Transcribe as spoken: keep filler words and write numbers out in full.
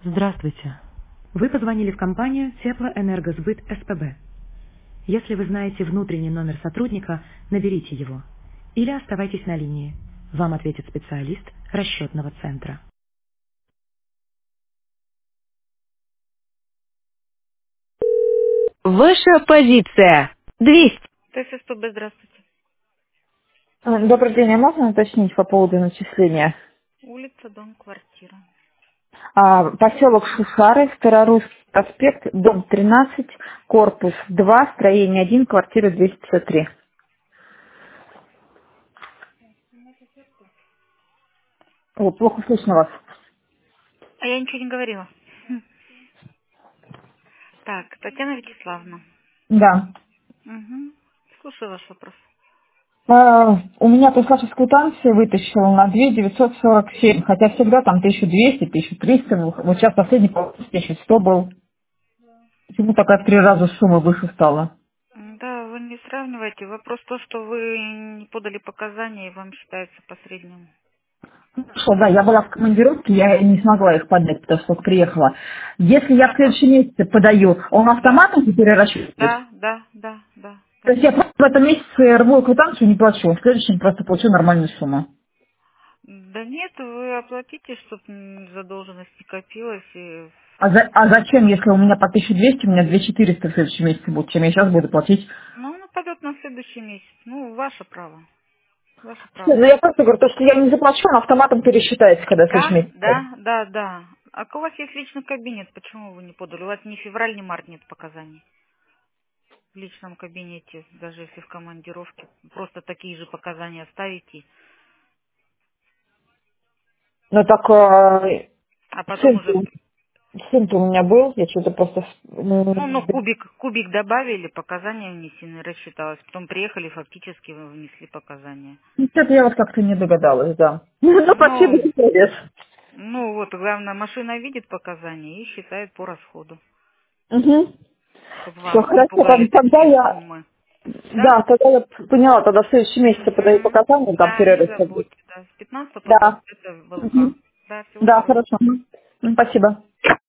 Здравствуйте. Вы позвонили в компанию Теплоэнергосбыт СПБ. Если вы знаете внутренний номер сотрудника, наберите его. Или оставайтесь на линии. Вам ответит специалист расчетного центра. Ваша позиция. двести. ТССПБ, здравствуйте. А, Добрый день, а можно уточнить по поводу начисления? Улица, дом, квартира. А, поселок Шушары, Старорусский проспект, дом тринадцать, корпус два, строение один, квартира двести пятьдесят три. О, плохо слышно вас. А я ничего не говорила. Хм. Так, Татьяна Вячеславовна. Да. Угу. Слушаю ваш вопрос. А, у меня пришла сейчас квитанция, вытащила на две тысячи девятьсот сорок семь, хотя всегда там тысяча двести, тысяча триста был. Вот сейчас последний по тысяча сто был. Почему такая в три раза сумма выше стала? М, Да, вы не сравнивайте. Вопрос в том, что вы не подали показания, и вам считается по среднему. Хорошо, да, я была в командировке, я не смогла их подать, потому что только приехала. Если я в следующем месяце подаю, он Да, автоматом теперь рассчитывает? да, да, да, да, То есть я конечно. просто в этом месяце рву квитанцию, не плачу, в следующем просто получу нормальную сумму. Да нет, вы оплатите, чтобы задолженность не копилась. И... А, за- а зачем, если у меня по тысяча двести, у меня две тысячи четыреста в следующем месяце будет, чем я сейчас буду платить? Ну, она пойдет на следующий месяц. Ну, ваше право. Ваше Всё, право. ну я просто говорю, то, что я не заплачу, он автоматом пересчитается, когда в следующем Да, месяце. да, да, да. А у вас есть личный кабинет, почему вы не подали? У вас ни февраль, ни март нет показаний в личном кабинете, даже если в командировке. Просто такие же показания ставите, Ну так э, а потом сын, уже, сын у меня был, я что-то просто... ну, ну, м, кубик, кубик добавили, показания внесены, рассчиталось. Потом приехали, фактически вы внесли показания. Ну, что-то я вот как-то не догадалась, да. Ну, спасибо Ну, за совет. ну вот, главное, машина видит показания и считает по расходу, Угу. чтобы Все, вас не хорошо. пугали Тог- Тогда такие я, суммы. Да? да, тогда я поняла, тогда в следующем месяце подаю Угу. показания, там Да, не перерыв будет. забудьте, да. С пятнадцатого по Да. двадцать пятое в ВЛК. Мгм. Да, всего Да, хорошего. хорошо. Мгм. Спасибо.